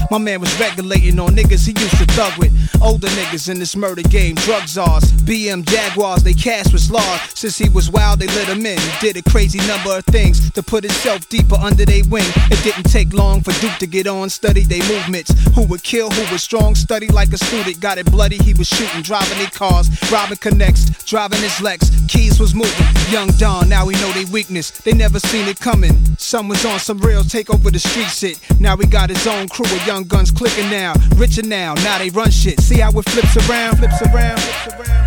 My man was regulating on niggas he used to thug with. Older niggas in this murder game, drug czars, BM Jaguars, they cash was large. Since he was wild, they let him in. He did a crazy number of things to put himself deeper under their wing. It didn't take long for Duke to get on, study they movements. Who would kill, who was strong, study like a student. Got it bloody, he was shooting, driving their cars, robbing connects, driving his Lex. Keys was moving, young Don, now we know they weakness. They never seen it coming. Some was on some real take over the street shit. Now we got his own crew of young guns clicking now, richer now they run shit. See how it flips around, flips around, flips around.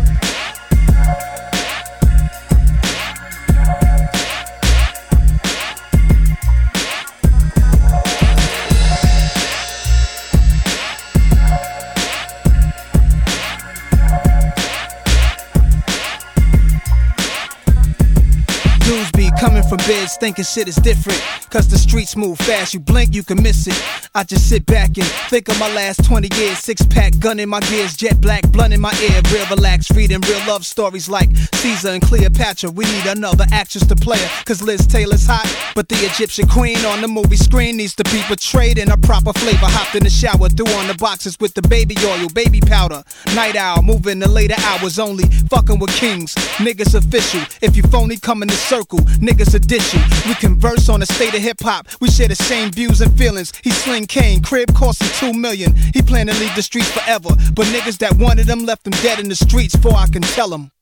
Dudes be coming from beds thinking shit is different, cause the streets move fast, you blink, you can miss it. I just sit back and think of my last 20 years. 6-pack, gun in my gears, jet black, blunt in my ear. Real relaxed, reading real love stories like Caesar and Cleopatra. We need another actress to play her, cause Liz Taylor's hot, but the Egyptian queen on the movie screen needs to be portrayed in a proper flavor. Hopped in the shower, threw on the boxes with the baby oil, baby powder. Night owl, moving the later hours only, fucking with kings. Niggas official, if you phony come in the circle, niggas addition. We converse on the state of hip-hop, we share the same views and feelings. He sling Kane, crib cost him $2 million. He plan to leave the streets forever, but niggas that wanted him left him dead in the streets before I can tell him.